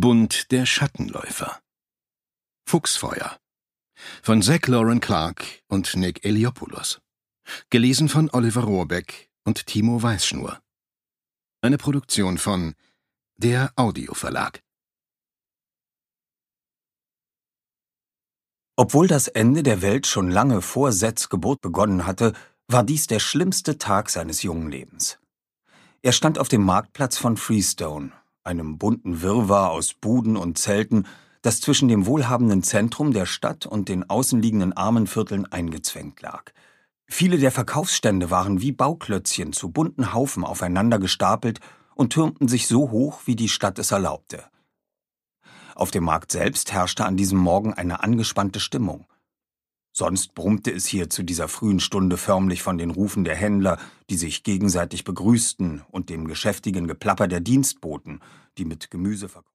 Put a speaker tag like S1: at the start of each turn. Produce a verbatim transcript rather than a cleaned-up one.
S1: Bund der Schattenläufer. Fuchsfeuer von Zach Loren Clark und Nick Eliopoulos. Gelesen von Oliver Rohrbeck und Timo Weißschnur. Eine Produktion von der Audioverlag.
S2: Obwohl das Ende der Welt schon lange vor Seths Geburt begonnen hatte, war dies der schlimmste Tag seines jungen Lebens. Er stand auf dem Marktplatz von Freestone, einem bunten Wirrwarr aus Buden und Zelten, das zwischen dem wohlhabenden Zentrum der Stadt und den außenliegenden Armenvierteln eingezwängt lag. Viele der Verkaufsstände waren wie Bauklötzchen zu bunten Haufen aufeinander gestapelt und türmten sich so hoch, wie die Stadt es erlaubte. Auf dem Markt selbst herrschte an diesem Morgen eine angespannte Stimmung. Sonst brummte es hier zu dieser frühen Stunde förmlich von den Rufen der Händler, die sich gegenseitig begrüßten, und dem geschäftigen Geplapper der Dienstboten, die mit Gemüse verkauften.